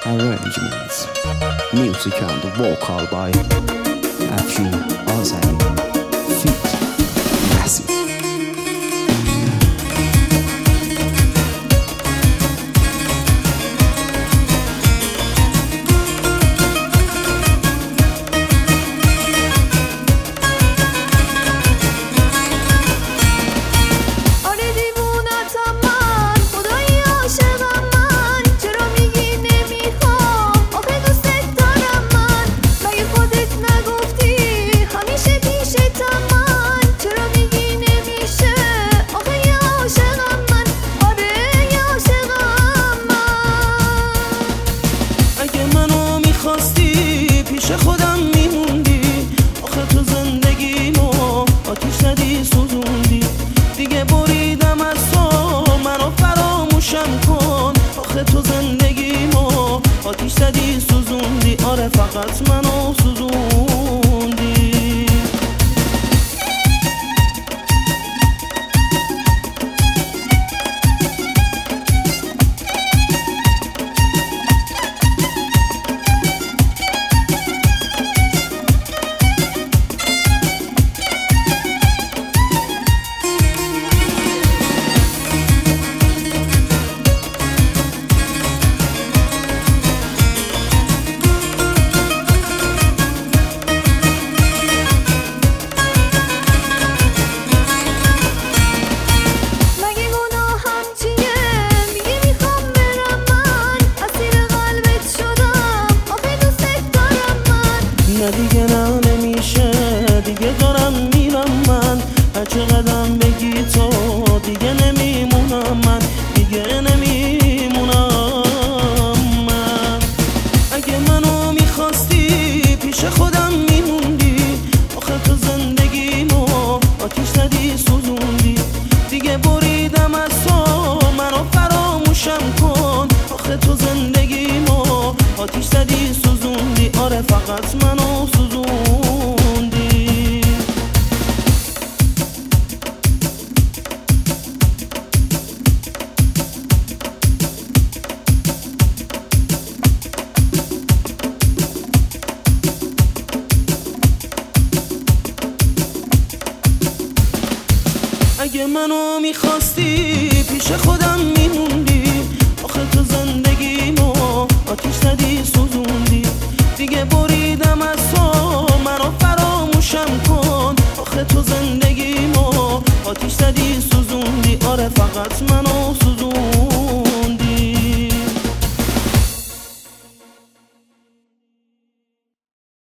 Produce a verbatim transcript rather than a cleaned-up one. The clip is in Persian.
Arrangements. Music on the vocal by Afshin Azari. Feat Massive. خودم میموندی آخه تو زندگیمو آتیش زدی سوزوندی دیگه بریدم از تو منو فراموشم کن آخه تو زندگیمو آتیش زدی سوزوندی آره فقط منو سوزوندی نه دیگه نه نمیشه دیگه دارم میرم من هرچه قدم بگی تو دیگه نمیمونم من دیگه نمیمونم من اگه منو میخواستی پیش خودم میموندی آخه تو زندگیمو آتیش زدی سوزوندی دیگه بریدم از تو منو فراموشم کن آخه تو زندگیمو آتیش زدی سوزوندی آره فقط منو سوزوندی اگه منو میخواستی پیش خودم میموندی آخه تو زندگیمو آتیش زدی سوزوندی دیگه بریدم از تو منو فراموشم کن آخه تو زندگیمو آتیش زدی سوزوندی آره فقط منو